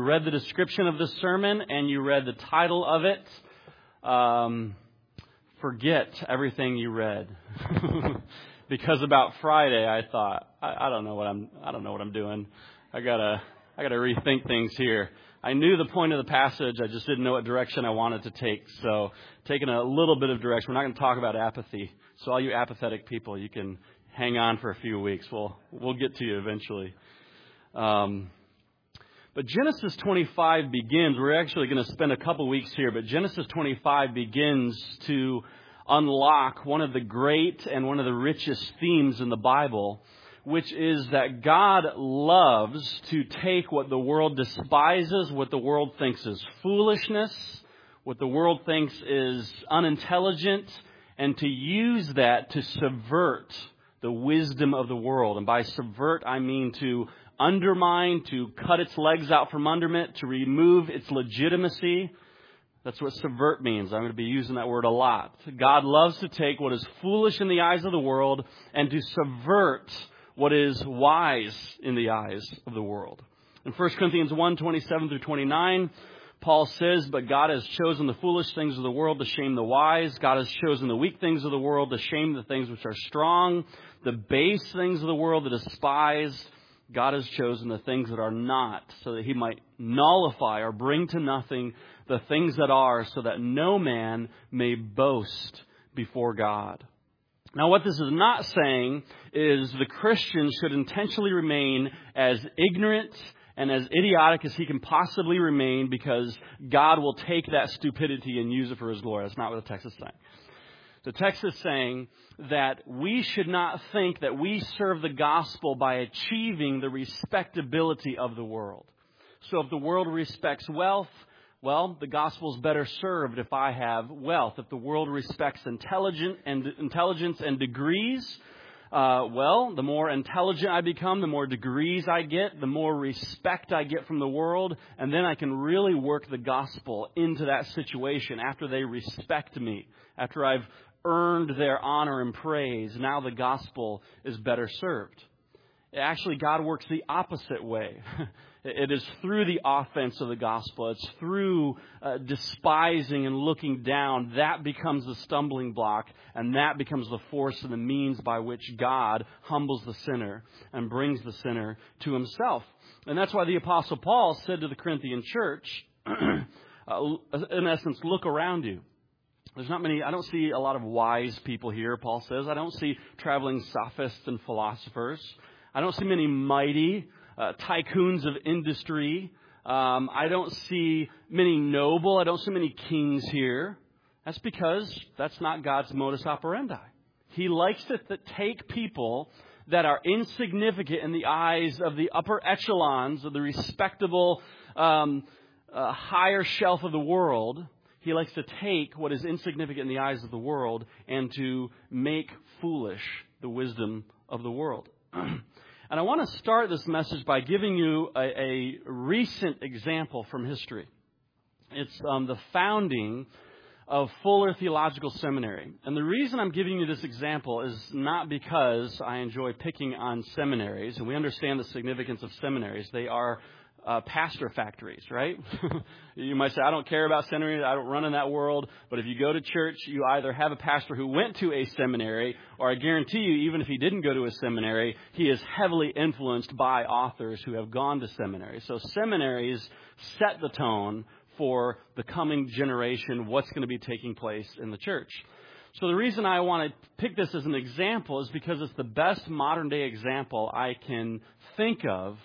read the description of this sermon and you read the title of it, forget everything you read. Because about Friday, I thought, I don't know what I'm doing. I gotta rethink things here. I knew the point of the passage. I just didn't know what direction I wanted to take. So taking a little bit of direction. We're not going to talk about apathy. So all you apathetic people, you can hang on for a few weeks. We'll get to you eventually. But Genesis 25 begins. We're actually going to spend a couple weeks here, but Genesis 25 begins to unlock one of the great and one of the richest themes in the Bible, which is that God loves to take what the world despises, what the world thinks is foolishness, what the world thinks is unintelligent, and to use that to subvert the wisdom of the world. And by subvert, I mean to undermine, to cut its legs out from under it, to remove its legitimacy. That's what subvert means. I'm going to be using that word a lot. God loves to take what is foolish in the eyes of the world and to subvert what is wise in the eyes of the world. In 1 Corinthians 1:27 through 29, Paul says, "But God has chosen the foolish things of the world to shame the wise. God has chosen the weak things of the world to shame the things which are strong. The base things of the world to despise. God has chosen the things that are not, so that he might nullify or bring to nothing the things that are, so that no man may boast before God." Now, what this is not saying is the Christian should intentionally remain as ignorant and as idiotic as he can possibly remain, because God will take that stupidity and use it for his glory. That's not what the text is saying. The text is saying that we should not think that we serve the gospel by achieving the respectability of the world. So if the world respects wealth, well, the gospel is better served if I have wealth. If the world respects intelligence and degrees, the more intelligent I become, the more degrees I get, the more respect I get from the world, and then I can really work the gospel into that situation after they respect me, after I've earned their honor and praise. Now the gospel is better served. Actually, God works the opposite way. It is through the offense of the gospel. It's through despising and looking down. That becomes the stumbling block, and that becomes the force and the means by which God humbles the sinner and brings the sinner to himself. And that's why the Apostle Paul said to the Corinthian church, in essence, look around you. There's not many, I don't see a lot of wise people here, Paul says. I don't see traveling sophists and philosophers. I don't see many mighty tycoons of industry. I don't see many noble. I don't see many kings here. That's because that's not God's modus operandi. He likes to take people that are insignificant in the eyes of the upper echelons of the respectable higher shelf of the world. He likes to take what is insignificant in the eyes of the world and to make foolish the wisdom of the world. And I want to start this message by giving you a recent example from history. It's the founding of Fuller Theological Seminary. And the reason I'm giving you this example is not because I enjoy picking on seminaries, and we understand the significance of seminaries. They are pastor factories, right? You might say, I don't care about seminaries, I don't run in that world. But if you go to church, you either have a pastor who went to a seminary, or I guarantee you, even if he didn't go to a seminary, he is heavily influenced by authors who have gone to seminary. So seminaries set the tone for the coming generation, what's going to be taking place in the church. So the reason I want to pick this as an example is because it's the best modern day example I can think of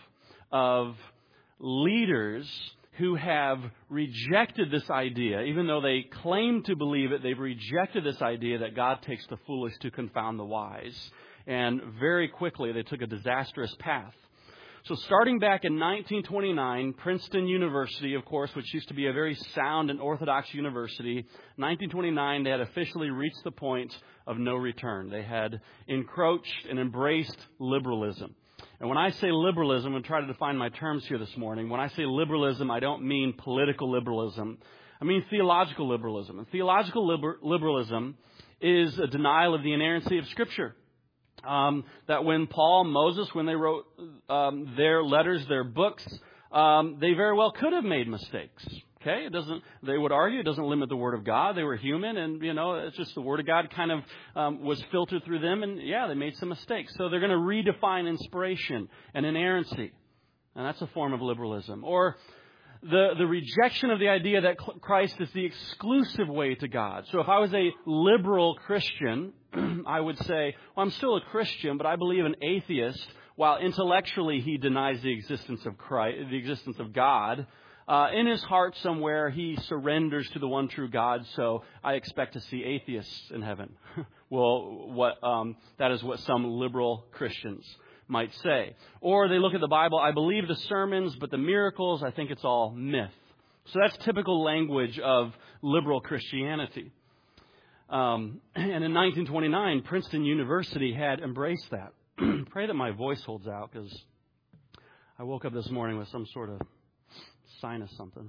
leaders who have rejected this idea. Even though they claim to believe it, they've rejected this idea that God takes the foolish to confound the wise. And very quickly, they took a disastrous path. So starting back in 1929, Princeton University, of course, which used to be a very sound and orthodox university, 1929, they had officially reached the point of no return. They had encroached and embraced liberalism. And when I say liberalism, I'm going to try to define my terms here this morning. When I say liberalism, I don't mean political liberalism. I mean theological liberalism. And theological liberalism is a denial of the inerrancy of Scripture. That when Paul, Moses, when they wrote their letters, their books, they very well could have made mistakes. Okay, they would argue it doesn't limit the Word of God. They were human, and, it's just the Word of God kind of was filtered through them, and they made some mistakes. So they're going to redefine inspiration and inerrancy. And that's a form of liberalism. Or the rejection of the idea that Christ is the exclusive way to God. So if I was a liberal Christian, I would say, well, I'm still a Christian, but I believe an atheist, while intellectually he denies the existence of Christ, the existence of God. In his heart somewhere, he surrenders to the one true God, so I expect to see atheists in heaven. Well, that is what some liberal Christians might say. Or they look at the Bible, I believe the sermons, but the miracles, I think it's all myth. So that's typical language of liberal Christianity. And in 1929, Princeton University had embraced that. Pray that my voice holds out, because I woke up this morning with some sort of sinus something.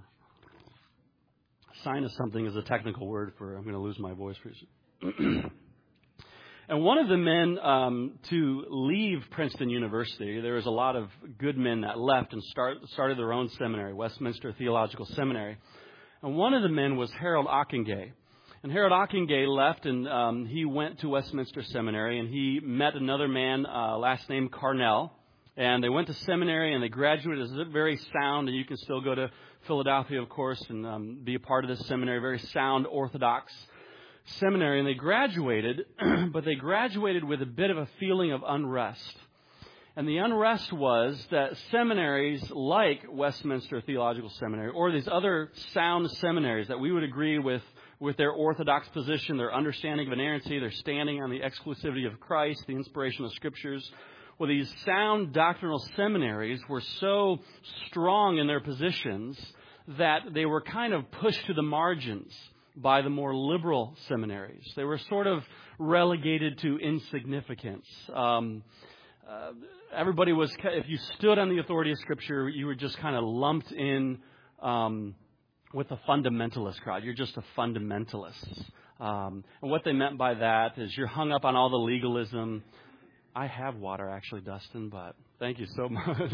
Sinus something is a technical word for I'm going to lose my voice pretty soon. And one of the men to leave Princeton University, there was a lot of good men that left and started their own seminary, Westminster Theological Seminary. And one of the men was Harold Ockenga. And Harold Ockenga left, and he went to Westminster Seminary, and he met another man, last name Carnell. And they went to seminary, and they graduated as very sound, and you can still go to Philadelphia, of course, and be a part of this seminary, very sound, orthodox seminary. And they graduated, but they graduated with a bit of a feeling of unrest. And the unrest was that seminaries like Westminster Theological Seminary, or these other sound seminaries that we would agree with their orthodox position, their understanding of inerrancy, their standing on the exclusivity of Christ, the inspiration of Scriptures. Well, these sound doctrinal seminaries were so strong in their positions that they were kind of pushed to the margins by the more liberal seminaries. They were sort of relegated to insignificance. Everybody was, if you stood on the authority of Scripture, you were just kind of lumped in with the fundamentalist crowd. You're just a fundamentalist. And what they meant by that is you're hung up on all the legalism. I have water, actually, Dustin, but thank you so much.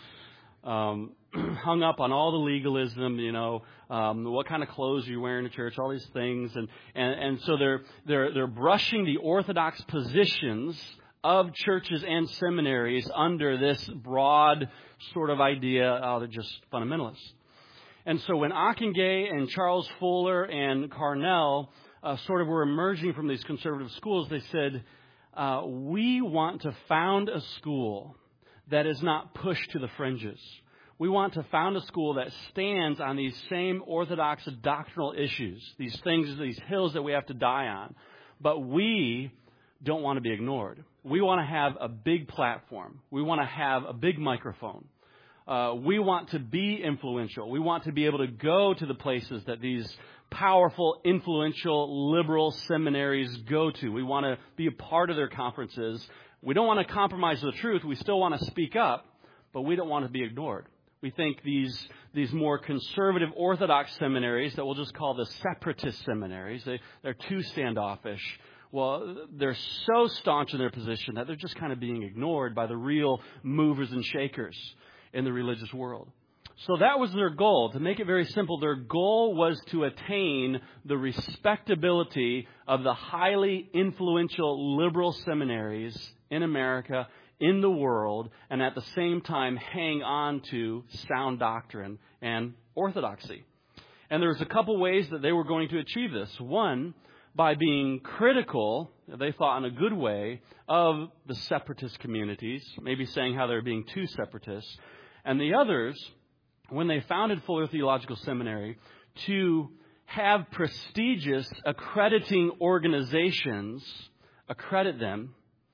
Hung up on all the legalism, what kind of clothes you're wearing to church, all these things. And so they're brushing the orthodox positions of churches and seminaries under this broad sort of idea, they're just fundamentalists. And so when Ockenga and Charles Fuller and Carnell sort of were emerging from these conservative schools, they said, we want to found a school that is not pushed to the fringes. We want to found a school that stands on these same orthodox doctrinal issues, these things, these hills that we have to die on. But we don't want to be ignored. We want to have a big platform. We want to have a big microphone. We want to be influential. We want to be able to go to the places that these powerful, influential, liberal seminaries go to. We want to be a part of their conferences. We don't want to compromise the truth. We still want to speak up, but we don't want to be ignored. We think these more conservative orthodox seminaries that we'll just call the separatist seminaries, they're too standoffish. Well, they're so staunch in their position that they're just kind of being ignored by the real movers and shakers in the religious world. So that was their goal. To make it very simple, their goal was to attain the respectability of the highly influential liberal seminaries in America, in the world, and at the same time hang on to sound doctrine and orthodoxy. And there was a couple ways that they were going to achieve this. One, by being critical, they thought in a good way, of the separatist communities, maybe saying how they're being too separatist. And the others, when they founded Fuller Theological Seminary, to have prestigious accrediting organizations accredit them.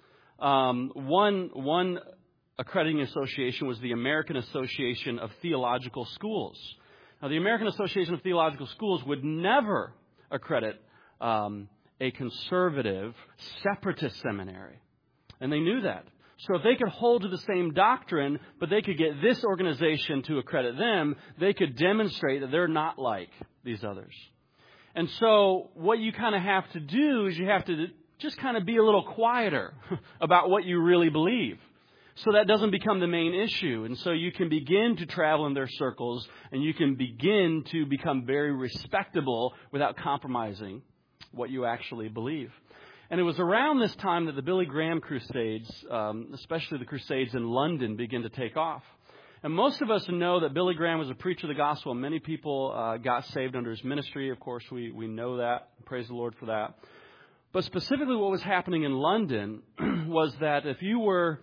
One accrediting association was the American Association of Theological Schools. Now, the American Association of Theological Schools would never accredit a conservative, separatist seminary. And they knew that. So if they could hold to the same doctrine, but they could get this organization to accredit them, they could demonstrate that they're not like these others. And so what you kind of have to do is you have to just kind of be a little quieter about what you really believe. so that doesn't become the main issue. And so you can begin to travel in their circles, and you can begin to become very respectable without compromising what you actually believe. And it was around this time that the Billy Graham Crusades, especially the Crusades in London, began to take off. And most of us know that Billy Graham was a preacher of the gospel. Many people got saved under his ministry. Of course, we know that. Praise the Lord for that. But specifically what was happening in London was that if you were,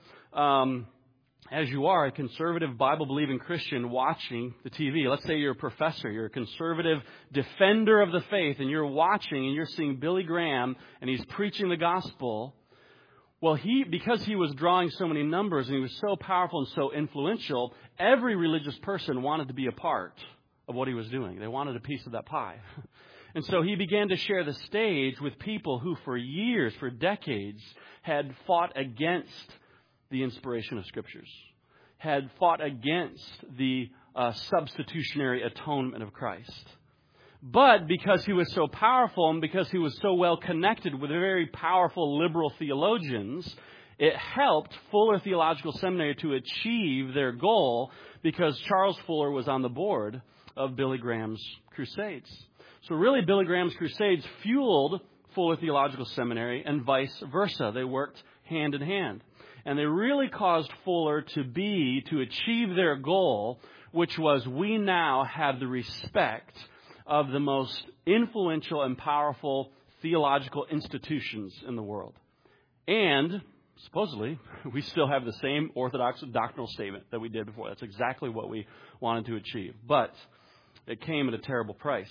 as you are, a conservative Bible-believing Christian watching the TV, let's say you're a professor, you're a conservative defender of the faith, and you're watching and you're seeing Billy Graham and he's preaching the gospel. Well, because he was drawing so many numbers and he was so powerful and so influential, every religious person wanted to be a part of what he was doing. They wanted a piece of that pie. And so he began to share the stage with people who for years, for decades, had fought against the inspiration of Scriptures, had fought against the substitutionary atonement of Christ. But because he was so powerful and because he was so well connected with very powerful liberal theologians, it helped Fuller Theological Seminary to achieve their goal because Charles Fuller was on the board of Billy Graham's Crusades. So really, Billy Graham's Crusades fueled Fuller Theological Seminary and vice versa. They worked hand in hand. And they really caused Fuller to achieve their goal, which was we now have the respect of the most influential and powerful theological institutions in the world. And supposedly, we still have the same orthodox doctrinal statement that we did before. That's exactly what we wanted to achieve. But it came at a terrible price.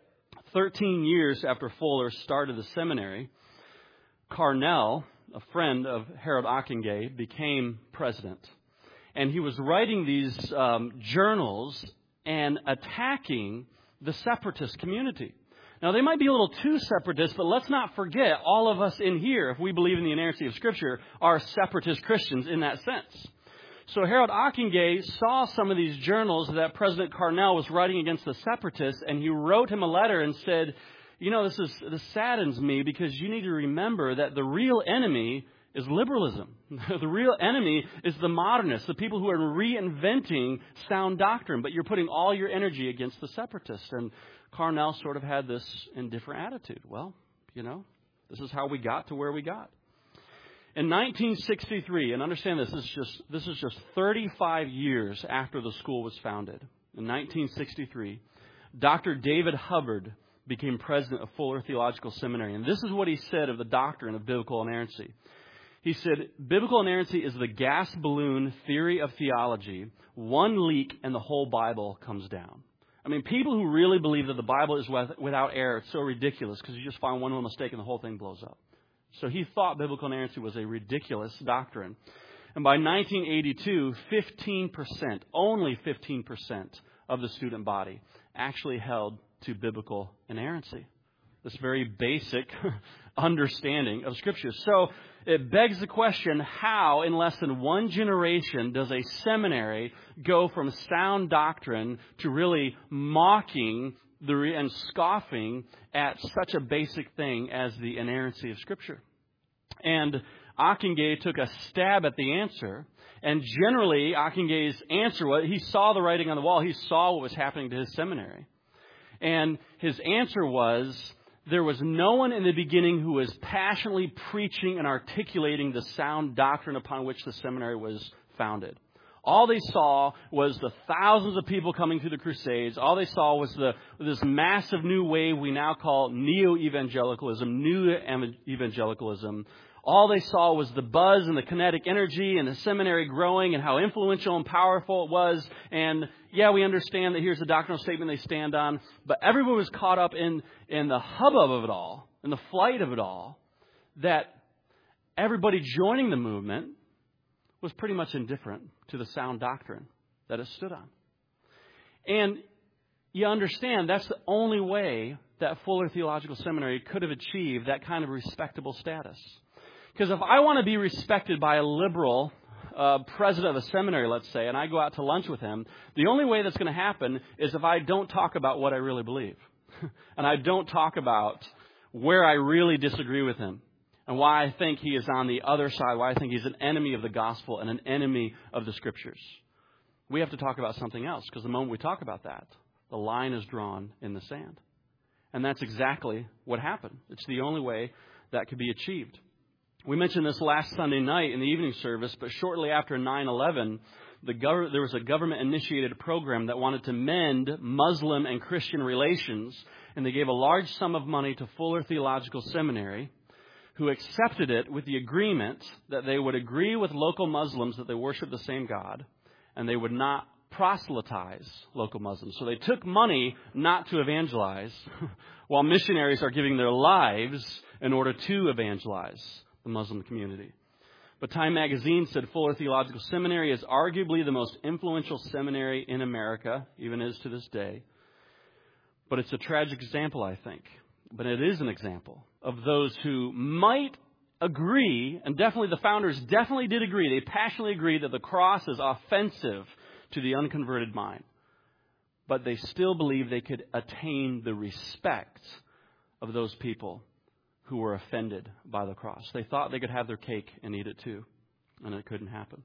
13 years after Fuller started the seminary, Carnell, a friend of Harold Ockenga, became president. And he was writing these journals and attacking the separatist community. Now, they might be a little too separatist, but let's not forget, all of us in here, if we believe in the inerrancy of Scripture, are separatist Christians in that sense. So Harold Ockenga saw some of these journals that President Carnell was writing against the separatists, and he wrote him a letter and said, you know, this saddens me because you need to remember that the real enemy is liberalism. The real enemy is the modernists, the people who are reinventing sound doctrine, but you're putting all your energy against the separatists. And Carnell sort of had this indifferent attitude. Well, you know, this is how we got to where we got. In 1963, and understand this is just 35 years after the school was founded. In 1963, Dr. David Hubbard became president of Fuller Theological Seminary. And this is what he said of the doctrine of biblical inerrancy. He said, biblical inerrancy is the gas balloon theory of theology. One leak and the whole Bible comes down. I mean, people who really believe that the Bible is without error, it's so ridiculous because you just find one little mistake and the whole thing blows up. So he thought biblical inerrancy was a ridiculous doctrine. And by 1982, 15%, only 15% of the student body actually held to biblical inerrancy. This very basic understanding of Scripture. So it begs the question, how in less than one generation does a seminary go from sound doctrine to really mocking and scoffing at such a basic thing as the inerrancy of Scripture? And Ockenga took a stab at the answer. And generally, Ockenga's answer was, he saw the writing on the wall. He saw what was happening to his seminary. And his answer was, there was no one in the beginning who was passionately preaching and articulating the sound doctrine upon which the seminary was founded. All they saw was the thousands of people coming through the Crusades. All they saw was this massive new wave we now call neo-evangelicalism, new evangelicalism. All they saw was the buzz and the kinetic energy and the seminary growing and how influential and powerful it was. And yeah, we understand that here's the doctrinal statement they stand on. But everyone was caught up in the hubbub of it all, in the flight of it all, that everybody joining the movement was pretty much indifferent to the sound doctrine that it stood on. And you understand that's the only way that Fuller Theological Seminary could have achieved that kind of respectable status. Because if I want to be respected by a liberal president of a seminary, let's say, and I go out to lunch with him, the only way that's going to happen is if I don't talk about what I really believe. And I don't talk about where I really disagree with him. and why I think he is on the other side, why I think he's an enemy of the gospel and an enemy of the scriptures. We have to talk about something else, because the moment we talk about that, the line is drawn in the sand. And that's exactly what happened. It's the only way that could be achieved. We mentioned this last Sunday night in the evening service, but shortly after 9/11, there was a government-initiated program that wanted to mend Muslim and Christian relations, and they gave a large sum of money to Fuller Theological Seminary, who accepted it with the agreement that they would agree with local Muslims that they worship the same God, and they would not proselytize local Muslims. So they took money not to evangelize, while missionaries are giving their lives in order to evangelize the Muslim community. But Time magazine said Fuller Theological Seminary is arguably the most influential seminary in America, even is to this day. But it's a tragic example, I think. But it is an example of those who might agree, and definitely the founders definitely did agree, they passionately agreed that the cross is offensive to the unconverted mind. But they still believe they could attain the respect of those people who were offended by the cross. They thought they could have their cake and eat it too, and it couldn't happen.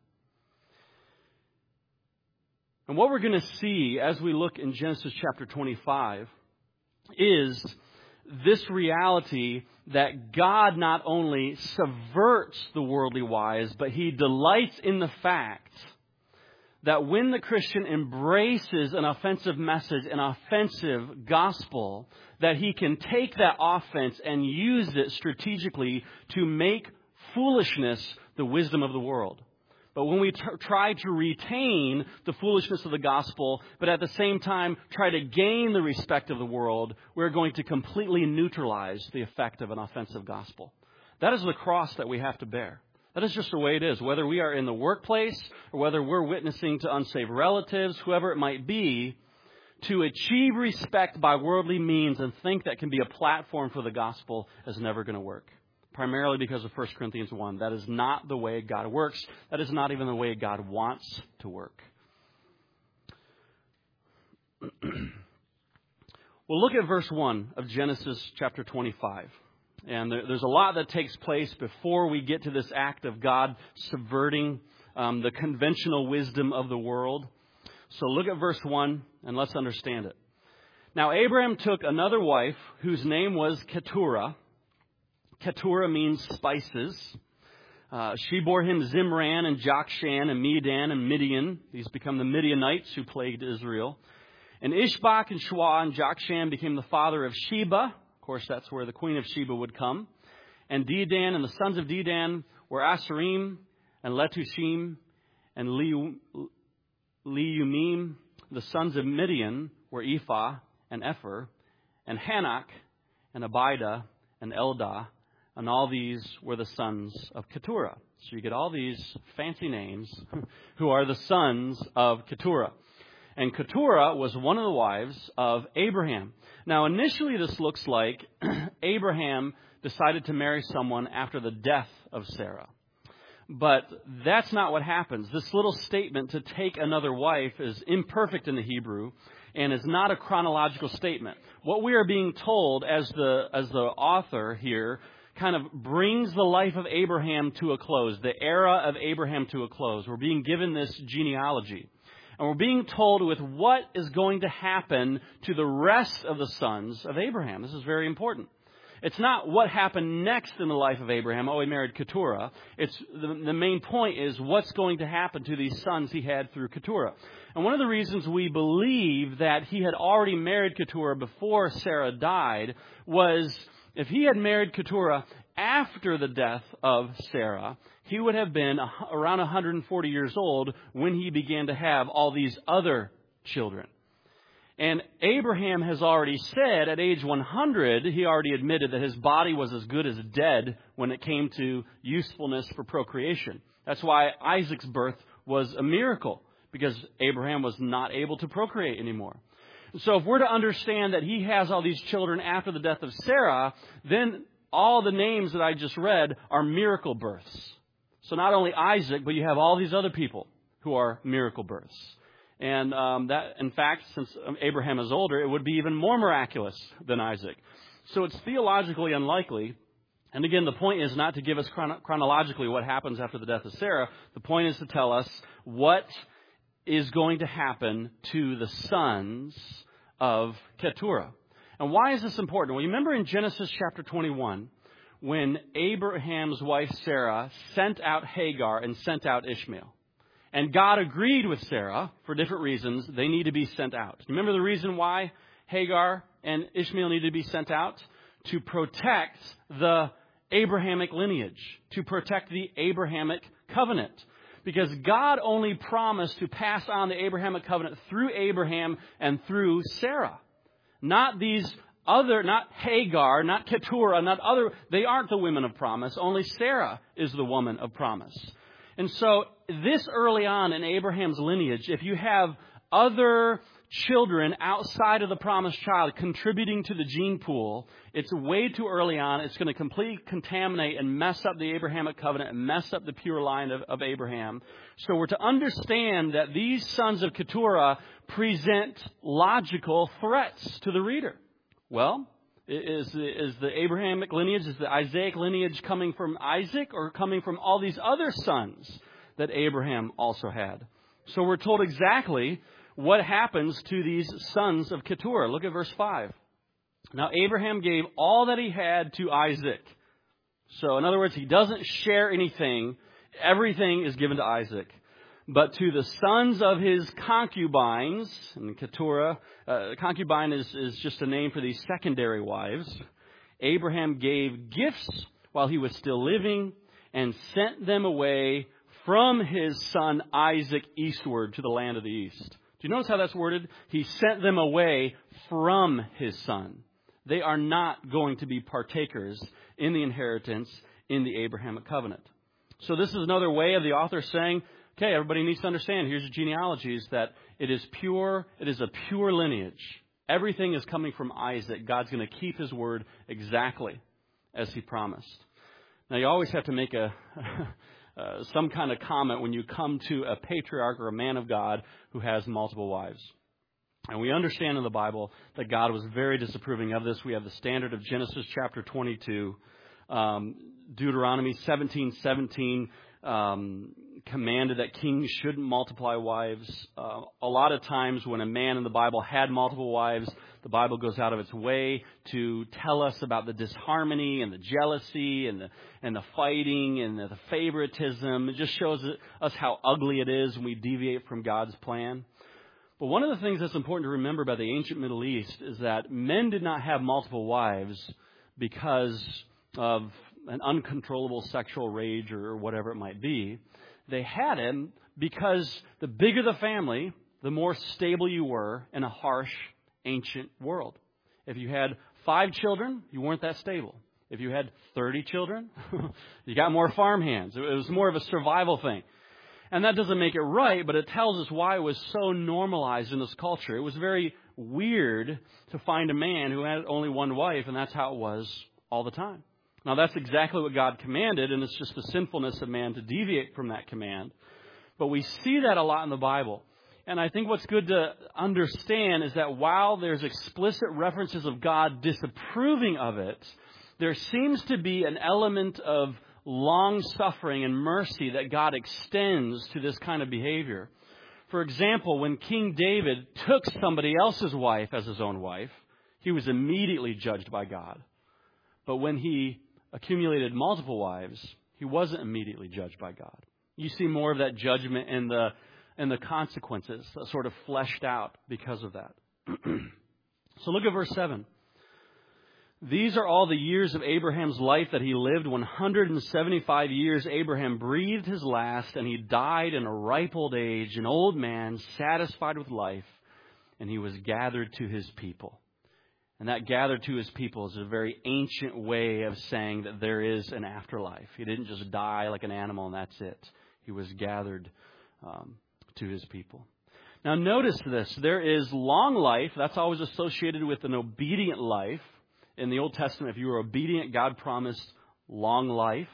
And what we're going to see as we look in Genesis chapter 25 is this reality that God not only subverts the worldly wise, but he delights in the fact that when the Christian embraces an offensive message, an offensive gospel, that he can take that offense and use it strategically to make foolishness the wisdom of the world. But when we try to retain the foolishness of the gospel, but at the same time try to gain the respect of the world, we're going to completely neutralize the effect of an offensive gospel. That is the cross that we have to bear. That is just the way it is. Whether we are in the workplace or whether we're witnessing to unsaved relatives, whoever it might be, to achieve respect by worldly means and think that can be a platform for the gospel is never going to work. Primarily because of 1 Corinthians 1. That is not the way God works. That is not even the way God wants to work. Well, look at verse 1 of Genesis chapter 25. And there's a lot that takes place before we get to this act of God subverting the conventional wisdom of the world. So look at verse 1 and let's understand it. Now Abraham took another wife whose name was Keturah. Keturah means spices. She bore him Zimran and Jokshan and Medan and Midian. These become the Midianites who plagued Israel. And Ishbak and Shua and Jokshan became the father of Sheba. Of course, that's where the queen of Sheba would come. And Dedan, and the sons of Dedan were Asarim and Letushim and Leumim. The sons of Midian were Ephah and Epher and Hanak and Abidah and Eldah. And all these were the sons of Keturah. So you get all these fancy names who are the sons of Keturah. And Keturah was one of the wives of Abraham. Now, initially this looks like Abraham decided to marry someone after the death of Sarah. But that's not what happens. This little statement to take another wife is imperfect in the Hebrew and is not a chronological statement. What we are being told as the author here kind of brings the life of Abraham to a close, the era of Abraham to a close. We're being given this genealogy. And we're being told with what is going to happen to the rest of the sons of Abraham. This is very important. It's not what happened next in the life of Abraham. Oh, he married Keturah. It's the main point is what's going to happen to these sons he had through Keturah. And one of the reasons we believe that he had already married Keturah before Sarah died was if he had married Keturah after the death of Sarah, he would have been around 140 years old when he began to have all these other children. And Abraham has already said at age 100, he already admitted that his body was as good as dead when it came to usefulness for procreation. That's why Isaac's birth was a miracle, because Abraham was not able to procreate anymore. So if we're to understand that he has all these children after the death of Sarah, then all the names that I just read are miracle births. So not only Isaac, but you have all these other people who are miracle births. And that, in fact, since Abraham is older, it would be even more miraculous than Isaac. So it's theologically unlikely And again, the point is not to give us chronologically what happens after the death of Sarah. The point is to tell us what is going to happen to the sons of Keturah. And why is this important? Well, you remember in Genesis chapter 21, when Abraham's wife Sarah sent out Hagar and sent out Ishmael. And God agreed with Sarah, for different reasons, they need to be sent out. Remember the reason why Hagar and Ishmael needed to be sent out? To protect the Abrahamic lineage, to protect the Abrahamic covenant. Because God only promised to pass on the Abrahamic covenant through Abraham and through Sarah. Not Hagar, not Keturah, they aren't the women of promise. Only Sarah is the woman of promise. And so this early on in Abraham's lineage, if you have other children outside of the promised child contributing to the gene pool, it's way too early on. It's going to completely contaminate and mess up the Abrahamic covenant and mess up the pure line of Abraham. So we're to understand that these sons of Keturah present logical threats to the reader. Well, is the Abrahamic lineage, is the Isaac lineage coming from Isaac or coming from all these other sons that Abraham also had? So we're told exactly what happens to these sons of Keturah. Look at verse 5. Now Abraham gave all that he had to Isaac. So in other words, he doesn't share anything. Everything is given to Isaac. But to the sons of his concubines, and Keturah, concubine is just a name for these secondary wives, Abraham gave gifts while he was still living and sent them away from his son Isaac eastward to the land of the east. Do you notice how that's worded? He sent them away from his son. They are not going to be partakers in the inheritance in the Abrahamic covenant. So this is another way of the author saying, okay, everybody needs to understand, here's your genealogies, that it is a pure lineage. Everything is coming from Isaac. God's going to keep his word exactly as he promised. Now, you always have to make some kind of comment when you come to a patriarch or a man of God who has multiple wives. And we understand in the Bible that God was very disapproving of this. We have the standard of Genesis chapter 22, Deuteronomy 17:17, commanded that kings shouldn't multiply wives. A lot of times when a man in the Bible had multiple wives, the Bible goes out of its way to tell us about the disharmony and the jealousy and the fighting and the favoritism. It just shows us how ugly it is when we deviate from God's plan. But one of the things that's important to remember about the ancient Middle East is that men did not have multiple wives because of an uncontrollable sexual rage or whatever it might be. They had him because the bigger the family, the more stable you were in a harsh, ancient world. If you had 5 children, you weren't that stable. If you had 30 children, you got more farm hands. It was more of a survival thing. And that doesn't make it right, but it tells us why it was so normalized in this culture. It was very weird to find a man who had only one wife, and that's how it was all the time. Now, that's exactly what God commanded, and it's just the sinfulness of man to deviate from that command. But we see that a lot in the Bible. And I think what's good to understand is that while there's explicit references of God disapproving of it, there seems to be an element of long-suffering and mercy that God extends to this kind of behavior. For example, when King David took somebody else's wife as his own wife, he was immediately judged by God. But when he accumulated multiple wives, he wasn't immediately judged by God. You see more of that judgment and the consequences that sort of fleshed out because of that. So look at verse 7. These are all the years of Abraham's life that he lived. 175 years Abraham breathed his last, and he died in a ripe old age, an old man, satisfied with life, and he was gathered to his people. And that gathered to his people is a very ancient way of saying that there is an afterlife. He didn't just die like an animal and that's it. He was gathered to his people. Now notice this. There is long life. That's always associated with an obedient life. In the Old Testament, if you were obedient, God promised long life.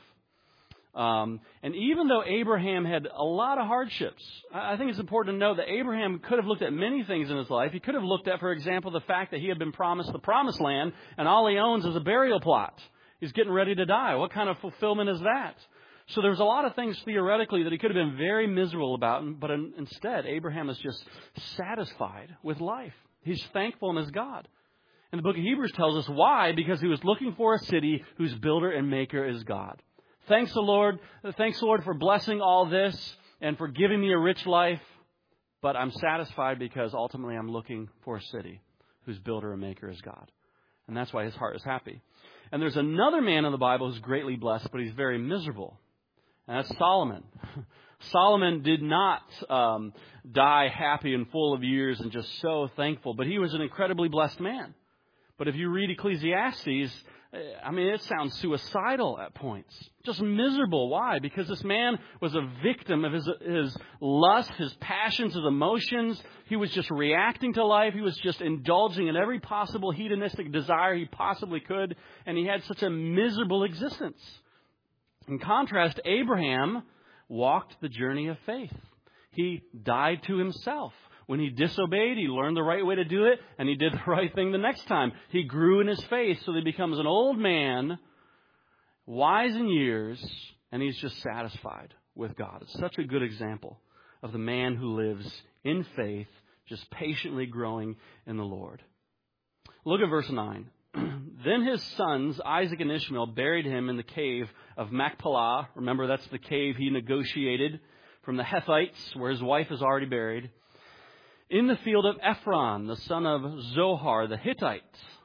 And even though Abraham had a lot of hardships, I think it's important to know that Abraham could have looked at many things in his life. He could have looked at, for example, the fact that he had been promised the promised land and all he owns is a burial plot. He's getting ready to die. What kind of fulfillment is that? So there's a lot of things theoretically that he could have been very miserable about, but instead, Abraham is just satisfied with life. He's thankful in his God. And the book of Hebrews tells us why, because he was looking for a city whose builder and maker is God. Thanks, Lord, for blessing all this and for giving me a rich life, but I'm satisfied because ultimately I'm looking for a city whose builder and maker is God. And that's why his heart is happy. And there's another man in the Bible who's greatly blessed, but he's very miserable. And that's Solomon. Solomon did not die happy and full of years and just so thankful, but he was an incredibly blessed man. But if you read Ecclesiastes, it sounds suicidal at points. Just miserable. Why? Because this man was a victim of his lust, his passions, his emotions. He was just reacting to life. He was just indulging in every possible hedonistic desire he possibly could. And he had such a miserable existence. In contrast, Abraham walked the journey of faith. He died to himself. When he disobeyed, he learned the right way to do it, and he did the right thing the next time. He grew in his faith, so he becomes an old man, wise in years, and he's just satisfied with God. It's such a good example of the man who lives in faith, just patiently growing in the Lord. Look at verse 9. Then his sons, Isaac and Ishmael, buried him in the cave of Machpelah. Remember, that's the cave he negotiated from the Hethites, where his wife is already buried. In the field of Ephron, the son of Zohar, the Hittite,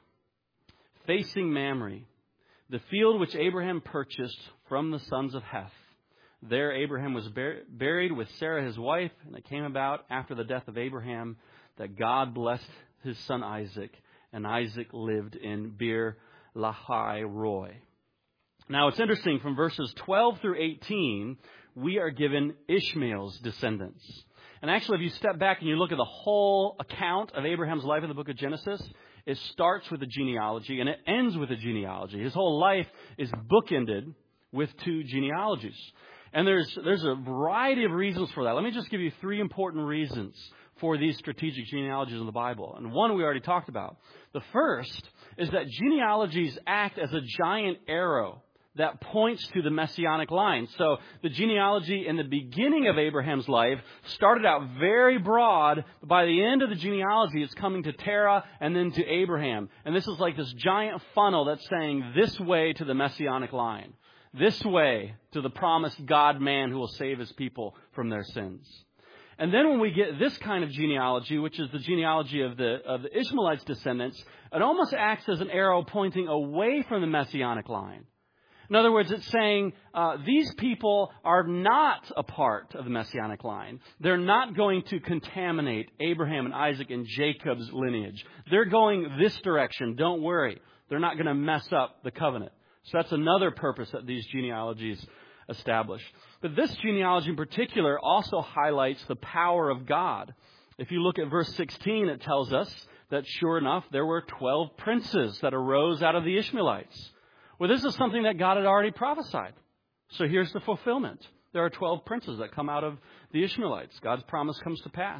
facing Mamre, the field which Abraham purchased from the sons of Heth. There Abraham was buried with Sarah his wife, and it came about after the death of Abraham that God blessed his son Isaac, and Isaac lived in Beer Lahai Roi. Now it's interesting, from verses 12 through 18, we are given Ishmael's descendants. And actually, if you step back and you look at the whole account of Abraham's life in the book of Genesis, it starts with a genealogy and it ends with a genealogy. His whole life is bookended with two genealogies. And there's a variety of reasons for that. Let me just give you three important reasons for these strategic genealogies in the Bible. And one we already talked about. The first is that genealogies act as a giant arrow that points to the messianic line. So the genealogy in the beginning of Abraham's life started out very broad. By the end of the genealogy, it's coming to Terah and then to Abraham. And this is like this giant funnel that's saying this way to the messianic line. This way to the promised God-man who will save his people from their sins. And then when we get this kind of genealogy, which is the genealogy of the Ishmaelites' descendants, it almost acts as an arrow pointing away from the messianic line. In other words, it's saying these people are not a part of the messianic line. They're not going to contaminate Abraham and Isaac and Jacob's lineage. They're going this direction. Don't worry. They're not going to mess up the covenant. So that's another purpose that these genealogies establish. But this genealogy in particular also highlights the power of God. If you look at verse 16, it tells us that sure enough, there were 12 princes that arose out of the Ishmaelites. Well, this is something that God had already prophesied. So here's the fulfillment. There are 12 princes that come out of the Ishmaelites. God's promise comes to pass.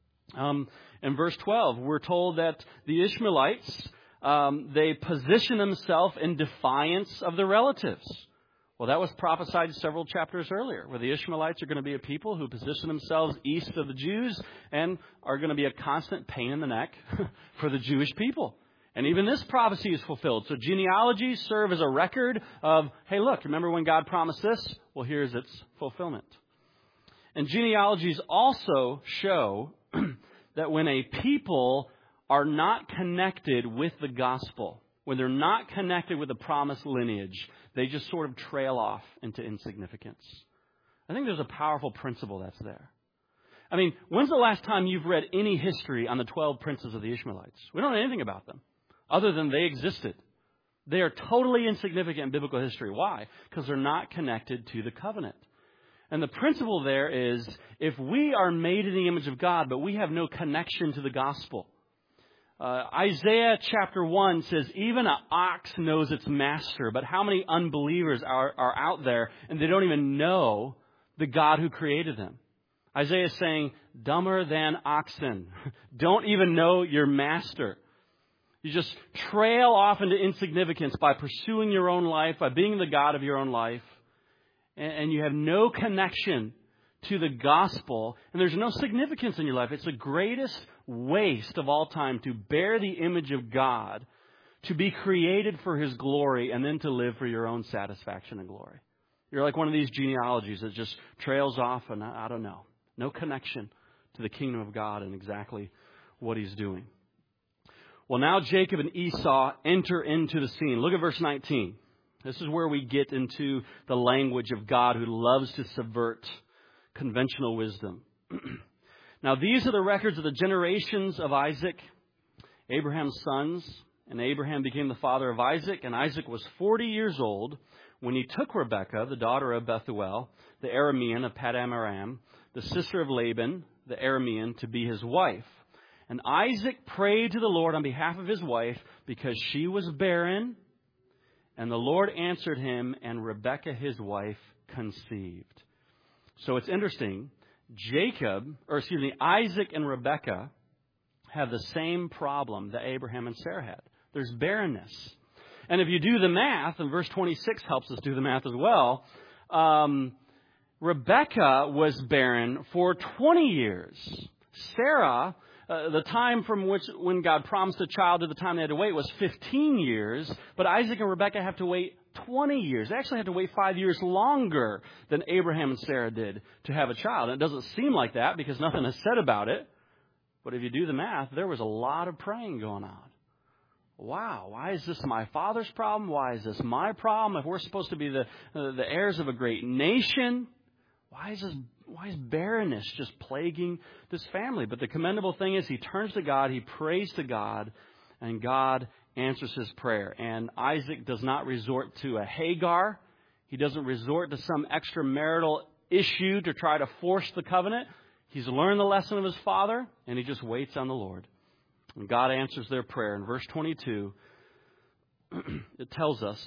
In verse 12, we're told that the Ishmaelites, they position themselves in defiance of their relatives. Well, that was prophesied several chapters earlier, where the Ishmaelites are going to be a people who position themselves east of the Jews and are going to be a constant pain in the neck for the Jewish people. And even this prophecy is fulfilled. So genealogies serve as a record of, hey, look, remember when God promised this? Well, here's its fulfillment. And genealogies also show that when a people are not connected with the gospel, when they're not connected with the promised lineage, they just sort of trail off into insignificance. I think there's a powerful principle that's there. I mean, when's the last time you've read any history on the 12 princes of the Ishmaelites? We don't know anything about them, other than they existed. They are totally insignificant in biblical history. Why? Because they're not connected to the covenant. And the principle there is, if we are made in the image of God, but we have no connection to the gospel. Isaiah chapter 1 says, even an ox knows its master, but how many unbelievers are out there and they don't even know the God who created them? Isaiah is saying, dumber than oxen. Don't even know your master. You just trail off into insignificance by pursuing your own life, by being the God of your own life. And you have no connection to the gospel. And there's no significance in your life. It's the greatest waste of all time to bear the image of God, to be created for His glory, and then to live for your own satisfaction and glory. You're like one of these genealogies that just trails off and I don't know. No connection to the kingdom of God and exactly what He's doing. Well, now Jacob and Esau enter into the scene. Look at verse 19. This is where we get into the language of God who loves to subvert conventional wisdom. Now, these are the records of the generations of Isaac, Abraham's sons. And Abraham became the father of Isaac. And Isaac was 40 years old when he took Rebekah, the daughter of Bethuel, the Aramean of Paddan Aram, the sister of Laban, the Aramean, to be his wife. And Isaac prayed to the Lord on behalf of his wife because she was barren. And the Lord answered him, and Rebekah, his wife, conceived. So it's interesting. Isaac and Rebekah have the same problem that Abraham and Sarah had. There's barrenness. And if you do the math, and verse 26 helps us do the math as well, Rebekah was barren for 20 years. Sarah, the time from when God promised a child to the time they had to wait was 15 years. But Isaac and Rebekah have to wait 20 years. They actually had to wait 5 years longer than Abraham and Sarah did to have a child. And it doesn't seem like that because nothing is said about it. But if you do the math, there was a lot of praying going on. Wow, why is this my father's problem? Why is this my problem? If we're supposed to be the heirs of a great nation, why is barrenness just plaguing this family? But the commendable thing is he turns to God, he prays to God, and God answers his prayer. And Isaac does not resort to a Hagar. He doesn't resort to some extramarital issue to try to force the covenant. He's learned the lesson of his father, and he just waits on the Lord. And God answers their prayer. In verse 22, it tells us,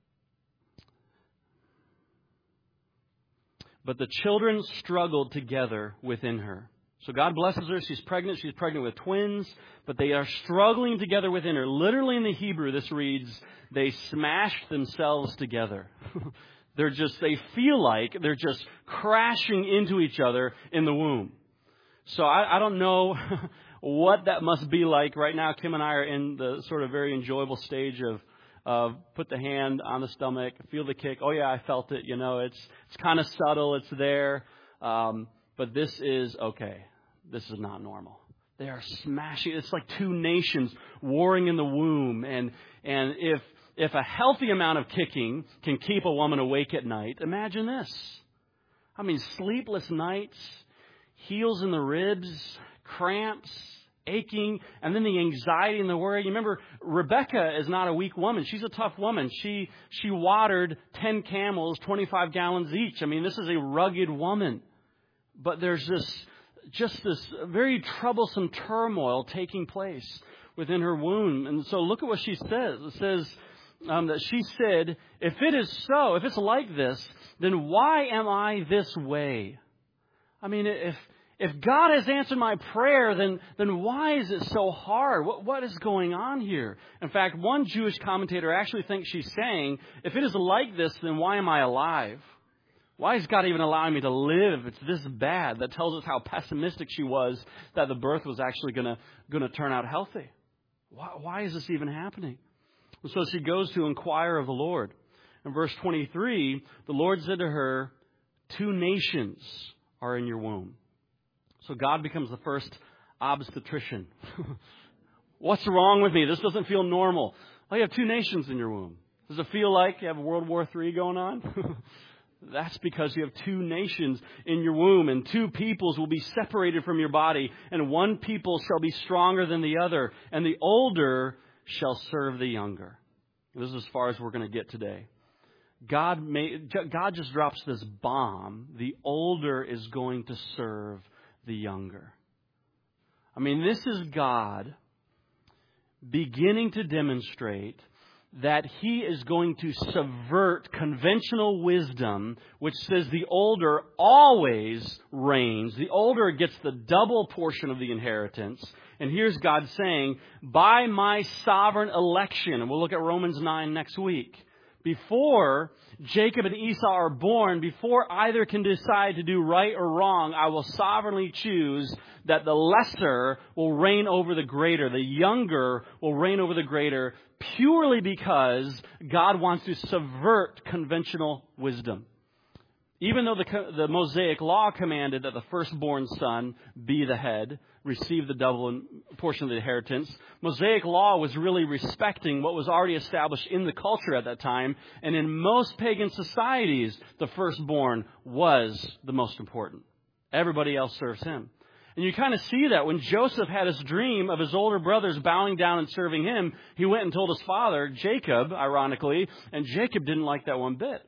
but the children struggled together within her. So God blesses her. She's pregnant. She's pregnant with twins, but they are struggling together within her. Literally in the Hebrew, this reads, they smashed themselves together. They feel like they're just crashing into each other in the womb. So I don't know what that must be like. Right now, Kim and I are in the sort of very enjoyable stage of put the hand on the stomach, feel the kick. Oh, yeah, I felt it. You know, it's kind of subtle. It's there. But this is okay. This is not normal. They are smashing. It's like two nations warring in the womb. And if a healthy amount of kicking can keep a woman awake at night, imagine this. I mean, sleepless nights, heels in the ribs, cramps, aching, and then the anxiety and the worry. You remember, Rebekah is not a weak woman. She's a tough woman. She watered 10 camels, 25 gallons each. I mean, this is a rugged woman. But there's just this very troublesome turmoil taking place within her womb. And so look at what she says. It says that she said, if it is so, if it's like this, then why am I this way? I mean, if God has answered my prayer, then why is it so hard? What is going on here? In fact, one Jewish commentator actually thinks she's saying, if it is like this, then why am I alive? Why is God even allowing me to live if it's this bad? That tells us how pessimistic she was that the birth was actually going to turn out healthy. Why is this even happening? So she goes to inquire of the Lord. In verse 23, the Lord said to her, 2 nations are in your womb. So God becomes the first obstetrician. What's wrong with me? This doesn't feel normal. Oh, you have 2 nations in your womb. Does it feel like you have World War III going on? That's because you have 2 nations in your womb, and 2 peoples will be separated from your body, and one people shall be stronger than the other, and the older shall serve the younger. This is as far as we're going to get today. God just drops this bomb. The older is going to serve the younger. I mean, this is God beginning to demonstrate that He is going to subvert conventional wisdom, which says the older always reigns. The older gets the double portion of the inheritance. And here's God saying, by my sovereign election, and we'll look at Romans 9 next week, before Jacob and Esau are born, before either can decide to do right or wrong, I will sovereignly choose that the lesser will reign over the greater. The younger will reign over the greater, purely because God wants to subvert conventional wisdom. Even though the Mosaic law commanded that the firstborn son be the head, receive the double portion of the inheritance, Mosaic law was really respecting what was already established in the culture at that time. And in most pagan societies, the firstborn was the most important. Everybody else serves him. And you kind of see that when Joseph had his dream of his older brothers bowing down and serving him, he went and told his father, Jacob, ironically, and Jacob didn't like that one bit.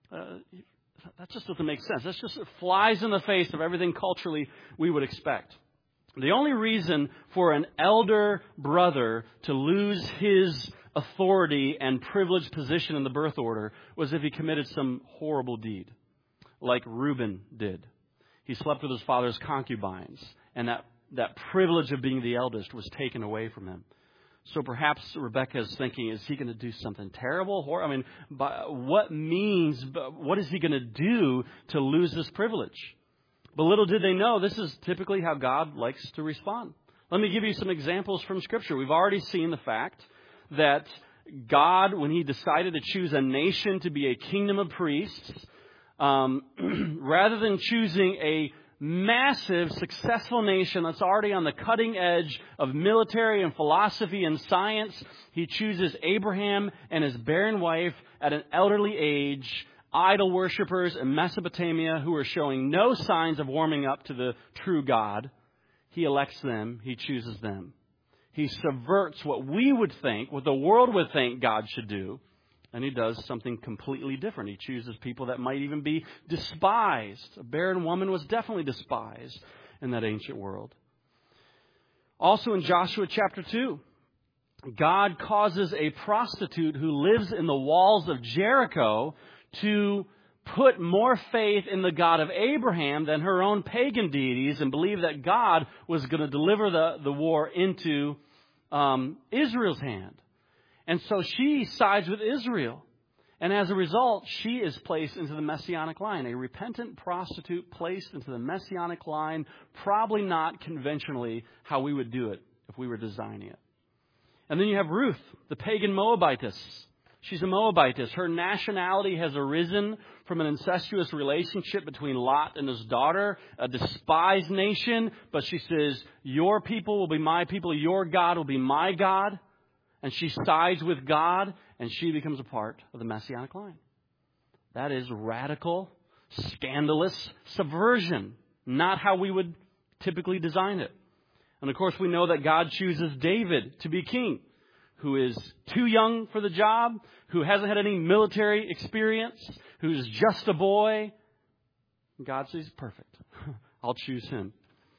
That just doesn't make sense. That just flies in the face of everything culturally we would expect. The only reason for an elder brother to lose his authority and privileged position in the birth order was if he committed some horrible deed, like Reuben did. He slept with his father's concubines, and that privilege of being the eldest was taken away from him. So perhaps Rebecca is thinking, is he going to do something terrible? What is he going to do to lose this privilege? But little did they know, this is typically how God likes to respond. Let me give you some examples from Scripture. We've already seen the fact that God, when he decided to choose a nation to be a kingdom of priests, rather than choosing a massive, successful nation that's already on the cutting edge of military and philosophy and science, he chooses Abraham and his barren wife at an elderly age, idol worshippers in Mesopotamia who are showing no signs of warming up to the true God. He elects them. He chooses them. He subverts what we would think, what the world would think God should do. And he does something completely different. He chooses people that might even be despised. A barren woman was definitely despised in that ancient world. Also in Joshua chapter 2, God causes a prostitute who lives in the walls of Jericho to put more faith in the God of Abraham than her own pagan deities and believe that God was going to deliver the war into Israel's hand. And so she sides with Israel. And as a result, she is placed into the Messianic line. A repentant prostitute placed into the Messianic line, probably not conventionally how we would do it if we were designing it. And then you have Ruth, the pagan Moabitess. She's a Moabitess. Her nationality has arisen from an incestuous relationship between Lot and his daughter, a despised nation. But she says, your people will be my people, your God will be my God. And she sides with God, and she becomes a part of the Messianic line. That is radical, scandalous subversion, not how we would typically design it. And of course, we know that God chooses David to be king, who is too young for the job, who hasn't had any military experience, who's just a boy. And God says, perfect. I'll choose him.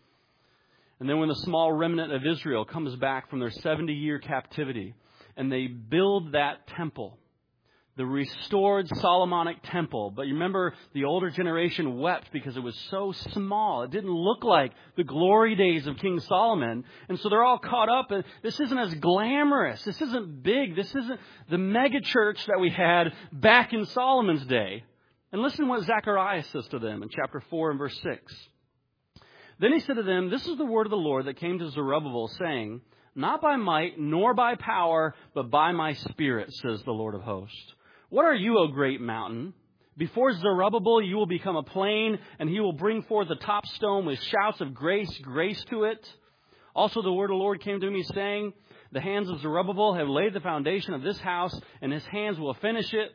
And then when the small remnant of Israel comes back from their 70-year captivity and they build that temple, the restored Solomonic temple. But you remember the older generation wept because it was so small. It didn't look like the glory days of King Solomon. And so they're all caught up. This isn't as glamorous. This isn't big. This isn't the mega church that we had back in Solomon's day. And listen to what Zechariah says to them in chapter 4 and verse 6. Then he said to them, this is the word of the Lord that came to Zerubbabel, saying, not by might nor by power, but by my spirit, says the Lord of hosts. What are you, O great mountain? Before Zerubbabel you will become a plain, and he will bring forth the top stone with shouts of grace, grace to it. Also the word of the Lord came to me, saying, the hands of Zerubbabel have laid the foundation of this house, and his hands will finish it.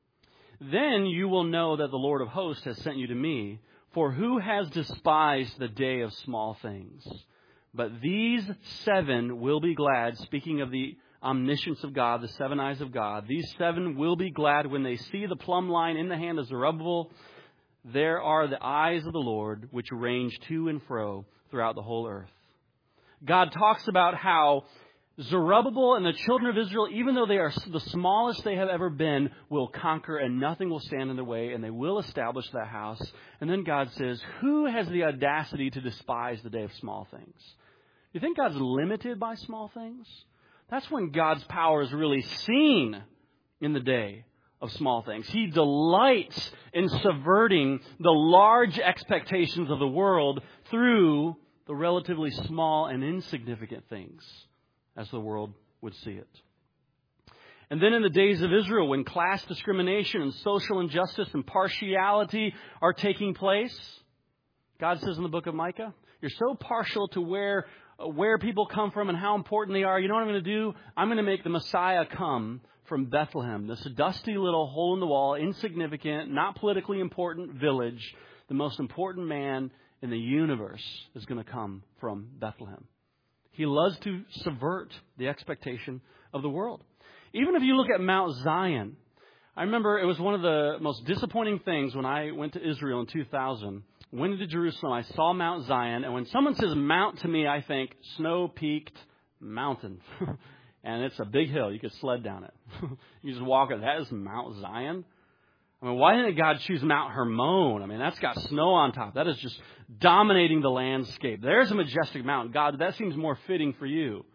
Then you will know that the Lord of hosts has sent you to me. For who has despised the day of small things? But these 7 will be glad, speaking of the omniscience of God, the 7 eyes of God. These 7 will be glad when they see the plumb line in the hand of Zerubbabel. There are the eyes of the Lord, which range to and fro throughout the whole earth. God talks about how Zerubbabel and the children of Israel, even though they are the smallest they have ever been, will conquer and nothing will stand in their way, and they will establish that house. And then God says, who has the audacity to despise the day of small things? You think God's limited by small things? That's when God's power is really seen in the day of small things. He delights in subverting the large expectations of the world through the relatively small and insignificant things as the world would see it. And then in the days of Israel, when class discrimination and social injustice and partiality are taking place, God says in the book of Micah, you're so partial to where people come from and how important they are. You know what I'm going to do? I'm going to make the Messiah come from Bethlehem, this dusty little hole-in-the-wall, insignificant, not politically important village. The most important man in the universe is going to come from Bethlehem. He loves to subvert the expectation of the world. Even if you look at Mount Zion, I remember it was one of the most disappointing things when I went to Israel in 2000. Went into Jerusalem, I saw Mount Zion, and when someone says mount to me, I think snow-peaked mountain. And it's a big hill. You could sled down it. You just walk it. That is Mount Zion. I mean, why didn't God choose Mount Hermon? I mean, that's got snow on top. That is just dominating the landscape. There's a majestic mountain. God, that seems more fitting for you.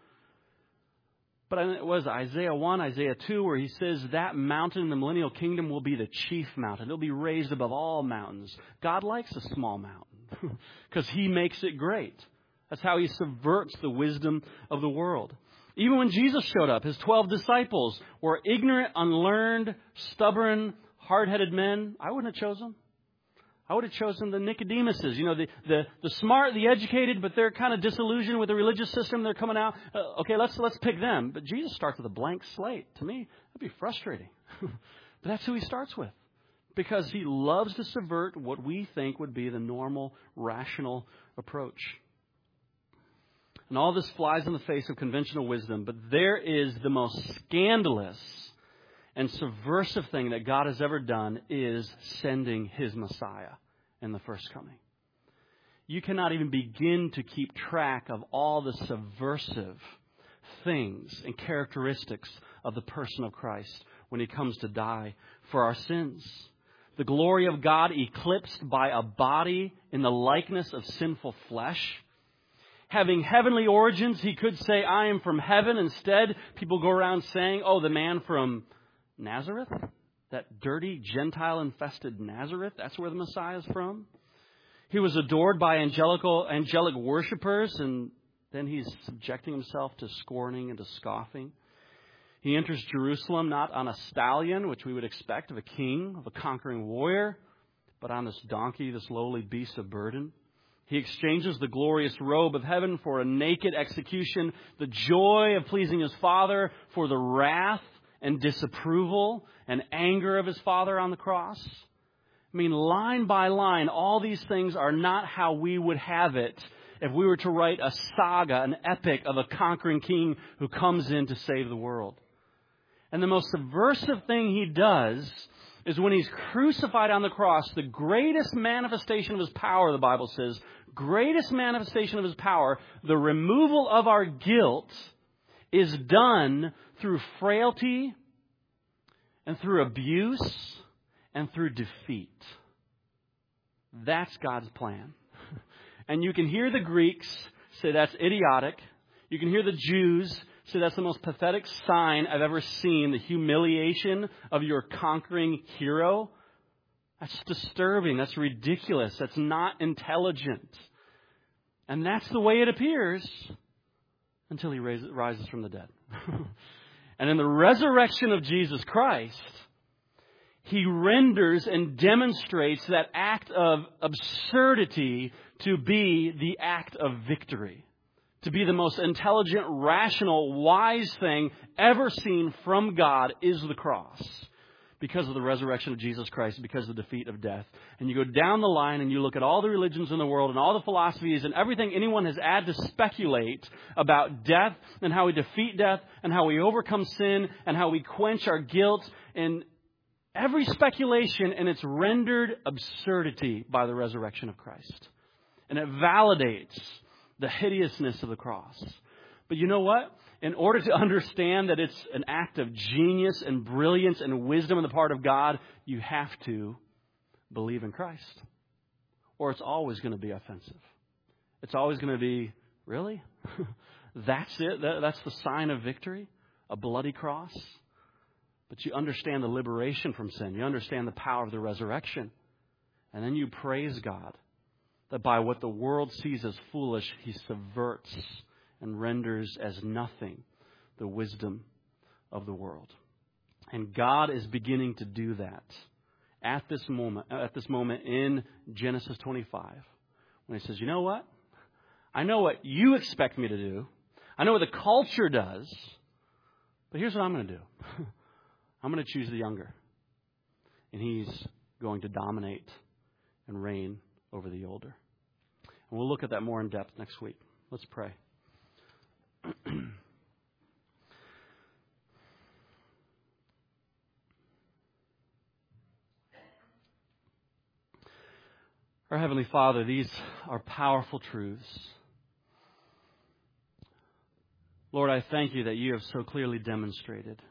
But it was Isaiah 1, Isaiah 2, where he says that mountain in the millennial kingdom will be the chief mountain. It'll be raised above all mountains. God likes a small mountain because he makes it great. That's how he subverts the wisdom of the world. Even when Jesus showed up, his 12 disciples were ignorant, unlearned, stubborn, hard-headed men. I wouldn't have chosen them. I would have chosen the Nicodemuses, the smart, the educated, but they're kind of disillusioned with the religious system. They're coming out. Okay, let's pick them. But Jesus starts with a blank slate. To me, that'd be frustrating. But that's who he starts with, because he loves to subvert what we think would be the normal, rational approach. And all this flies in the face of conventional wisdom, but there is the most scandalous and subversive thing that God has ever done is sending his Messiah in the first coming. You cannot even begin to keep track of all the subversive things and characteristics of the person of Christ when he comes to die for our sins. The glory of God eclipsed by a body in the likeness of sinful flesh. Having heavenly origins, he could say, I am from heaven. Instead, people go around saying, oh, the man from Nazareth, that dirty Gentile-infested Nazareth, that's where the Messiah is from. He was adored by angelic worshipers, and then he's subjecting himself to scorning and to scoffing. He enters Jerusalem not on a stallion, which we would expect of a king, of a conquering warrior, but on this donkey, this lowly beast of burden. He exchanges the glorious robe of heaven for a naked execution, the joy of pleasing his Father for the wrath and disapproval and anger of his Father on the cross. I mean, line by line, all these things are not how we would have it if we were to write a saga, an epic of a conquering king who comes in to save the world. And the most subversive thing he does is when he's crucified on the cross, the greatest manifestation of his power, the Bible says, greatest manifestation of his power, the removal of our guilt, is done through frailty and through abuse and through defeat. That's God's plan. And you can hear the Greeks say that's idiotic. You can hear the Jews say that's the most pathetic sign I've ever seen, the humiliation of your conquering hero. That's disturbing. That's ridiculous. That's not intelligent. And that's the way it appears until he rises from the dead. And in the resurrection of Jesus Christ, he renders and demonstrates that act of absurdity to be the act of victory, to be the most intelligent, rational, wise thing ever seen from God is the cross, because of the resurrection of Jesus Christ, because of the defeat of death. And you go down the line and you look at all the religions in the world and all the philosophies and everything anyone has had to speculate about death and how we defeat death and how we overcome sin and how we quench our guilt, and every speculation, and it's rendered absurdity by the resurrection of Christ. And it validates the hideousness of the cross. But you know what? In order to understand that it's an act of genius and brilliance and wisdom on the part of God, you have to believe in Christ. Or it's always going to be offensive. It's always going to be, really? That's it? That's the sign of victory? A bloody cross? But you understand the liberation from sin. You understand the power of the resurrection. And then you praise God that by what the world sees as foolish, He subverts and renders as nothing the wisdom of the world. And God is beginning to do that at this moment in Genesis 25, when He says, you know what? I know what you expect me to do. I know what the culture does. But here's what I'm going to do. I'm going to choose the younger. And He's going to dominate and reign over the older. And we'll look at that more in depth next week. Let's pray. Our Heavenly Father, these are powerful truths. Lord, I thank You that You have so clearly demonstrated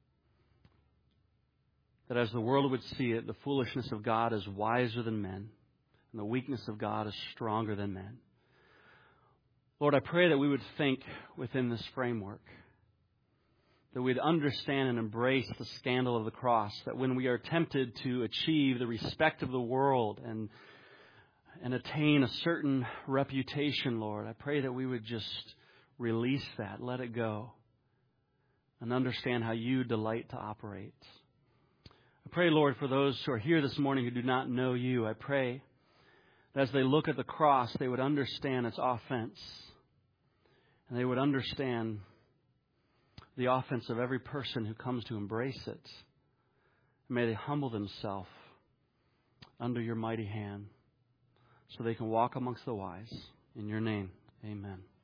that as the world would see it, the foolishness of God is wiser than men, and the weakness of God is stronger than men. Lord, I pray that we would think within this framework, that we'd understand and embrace the scandal of the cross, that when we are tempted to achieve the respect of the world and attain a certain reputation, Lord, I pray that we would just release that, let it go, and understand how You delight to operate. I pray, Lord, for those who are here this morning who do not know You, I pray that as they look at the cross, they would understand its offense, and they would understand the offense of every person who comes to embrace it. And may they humble themselves under Your mighty hand, so they can walk amongst the wise. In Your name, amen.